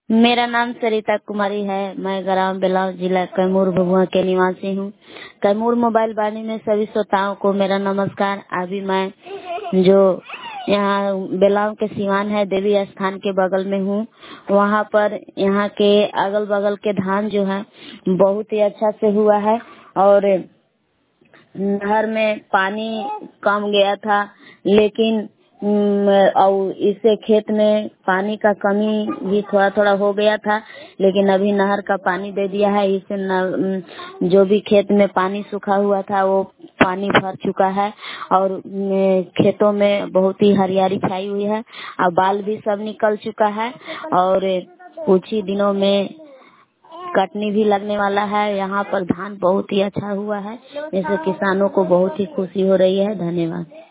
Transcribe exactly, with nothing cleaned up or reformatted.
मेरा नाम सरिता कुमारी है। मैं ग्राम बेलाव, जिला कैमूर भभुआ के निवासी हूँ। कैमूर मोबाइल वाणी में सभी श्रोताओं को मेरा नमस्कार। अभी मैं जो यहाँ बेलाव के सिवान है, देवी स्थान के बगल में हूँ। वहाँ पर यहाँ के अगल बगल के धान जो है बहुत ही अच्छा से हुआ है और नहर में पानी कम गया था, लेकिन और इससे खेत में पानी का कमी भी थोड़ा थोड़ा हो गया था, लेकिन अभी नहर का पानी दे दिया है। इससे न, जो भी खेत में पानी सूखा हुआ था वो पानी भर चुका है और खेतों में बहुत ही हरियाली छाई हुई है और बाल भी सब निकल चुका है और कुछ ही दिनों में कटनी भी लगने वाला है। यहाँ पर धान बहुत ही अच्छा हुआ है, इससे किसानों को बहुत ही खुशी हो रही है। धन्यवाद।